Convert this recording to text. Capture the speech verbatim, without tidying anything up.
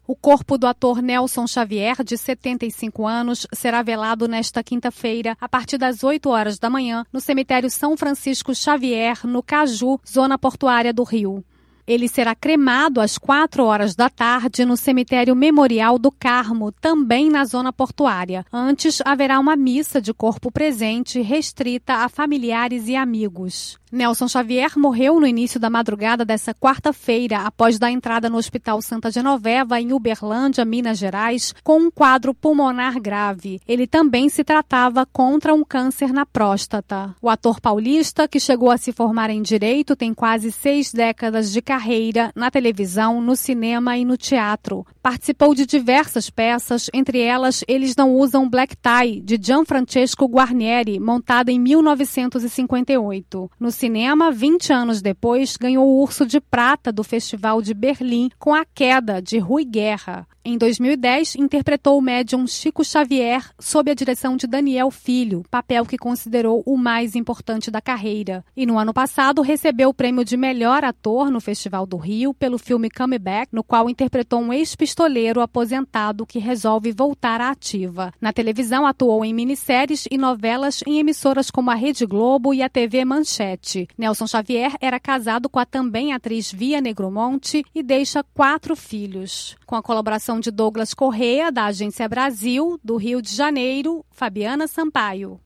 O corpo do ator Nelson Xavier, de setenta e cinco anos, será velado nesta quinta-feira, a partir das oito horas da manhã, no cemitério São Francisco Xavier, no Caju, zona portuária do Rio. Ele será cremado às quatro horas da tarde no cemitério Memorial do Carmo, também na zona portuária. Antes, haverá uma missa de corpo presente restrita a familiares e amigos. Nelson Xavier morreu no início da madrugada dessa quarta-feira, após dar entrada no Hospital Santa Genoveva, em Uberlândia, Minas Gerais, com um quadro pulmonar grave. Ele também se tratava contra um câncer na próstata. O ator paulista, que chegou a se formar em Direito, tem quase seis décadas de carreira na televisão, no cinema e no teatro. Participou de diversas peças, entre elas Eles Não Usam Black Tie, de Gianfrancesco Guarnieri, montada em mil novecentos e cinquenta e oito. No cinema, vinte anos depois, ganhou o Urso de Prata do Festival de Berlim com A Queda, de Rui Guerra. Em dois mil e dez, interpretou o médium Chico Xavier sob a direção de Daniel Filho, papel que considerou o mais importante da carreira. E no ano passado, recebeu o prêmio de melhor ator no Festival do Rio pelo filme Come Back, no qual interpretou um ex-pistoleiro aposentado que resolve voltar à ativa. Na televisão, atuou em minisséries e novelas em emissoras como a Rede Globo e a T V Manchete. Nelson Xavier era casado com a também atriz Via Negromonte e deixa quatro filhos. Com a colaboração de Douglas Corrêa, da Agência Brasil, do Rio de Janeiro, Fabiana Sampaio.